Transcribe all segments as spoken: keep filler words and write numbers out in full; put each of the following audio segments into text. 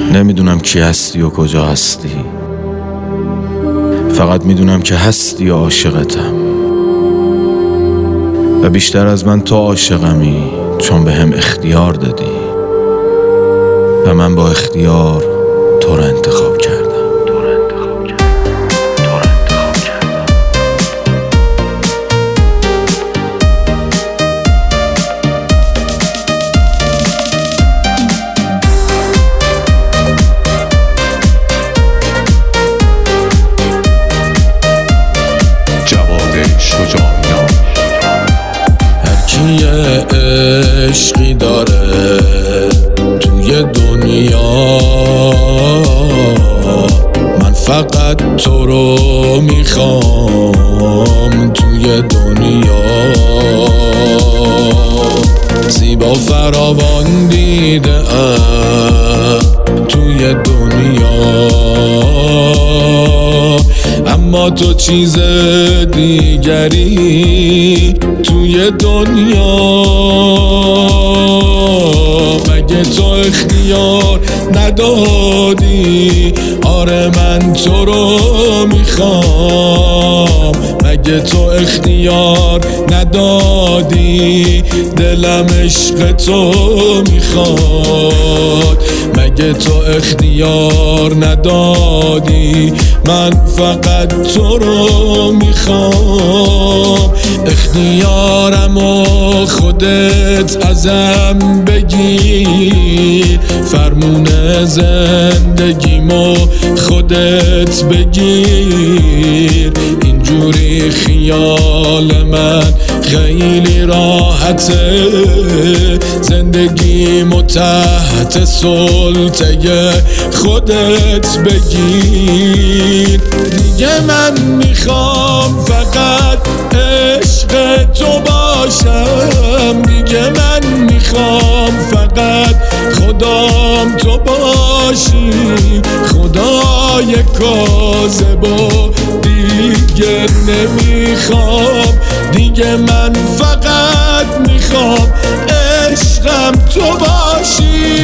نمیدونم کی هستی و کجا هستی، فقط میدونم که هستی و عاشقتم و بیشتر از من تو عاشقمی، چون به هم اختیار دادی و من با اختیار تو رو انتخاب کردم. هرکی یه عشقی داره توی دنیا، من فقط تو رو میخوام توی دنیا. زیبا فراوان دیده ام توی دنیا، اما تو چیز دیگری توی دنیا. مگه تو اختیار ندادی؟ آره من تو رو میخوام. مگه تو اختیار ندادی؟ دلم عشق تو میخواد. مگه تو اختیار ندادی؟ من فقط تو رو میخوام. اختیارمو خودت ازم بگیر، فرمون زندگیمو خودت بگیر. اینجوری خیال من خیلی راحته، زندگیمو تحت سلطه خودت بگیر. دیگه من میخوام فقط عشق تو باشم، دیگه من میخوام فقط خدام تو باشی. خدای کاذبو دیگه نمیخوام، دیگه من فقط میخوام عشقم تو باشی.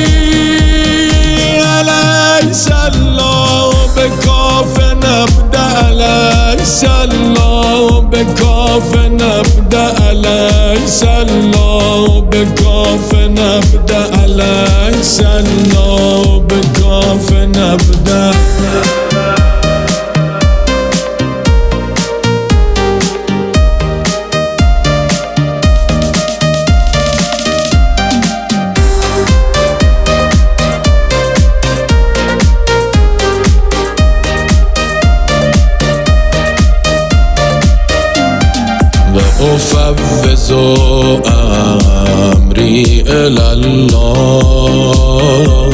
علی سلام به کاف نبدا، علی سلام به کاف نبدا، علی سلام به کاف نبدا، علی سلام به کاف نبدا. افوض امری الی الله،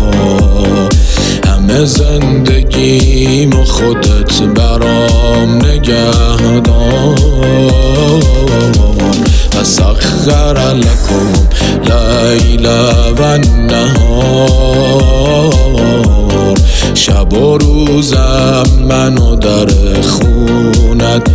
همه زندگیمو خودت برام نگهدار. فسخر لکم لیل و نهار، شب و روزم منو در خونت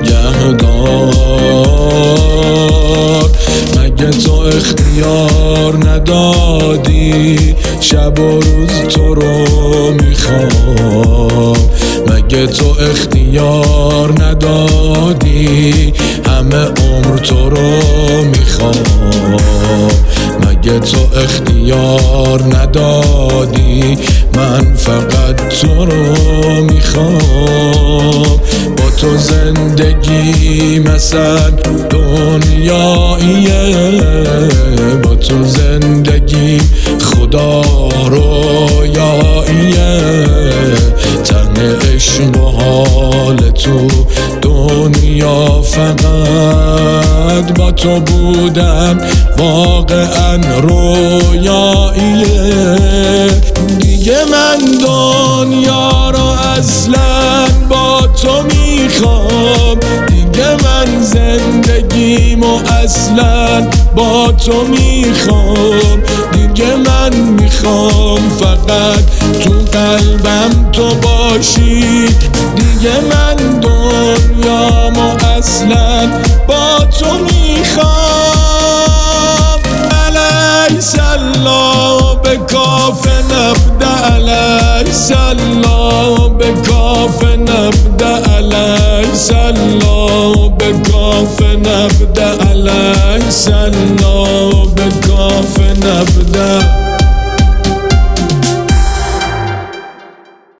نگهدار. مگه تو اختیار ندادی؟ شب و روز تو رو میخوام. مگه تو اختیار ندادی؟ همه عمر تو رو میخوام. مگه تو اختیار ندادی؟ من فقط تو رو میخوام. با تو زندگی مثل دنیاییه، با تو زندگی خدا رویاییه. تن عشق و حال تو دنیا فقط با تو بودن واقعا رویاییه. دیگه من دنیا رو اصلا با تو میخوام، دیگه من زندگیمو اصلا با تو میخوام. دیگه من میخوام فقط تو قلبم تو باشی. دیگه من دنیامو اصلا با تو میخوام. علی سلام به کاف نبدأ لیس الله به کاف نبدأ لیس الله به کاف نبدأ لیس الله به کاف نبدأ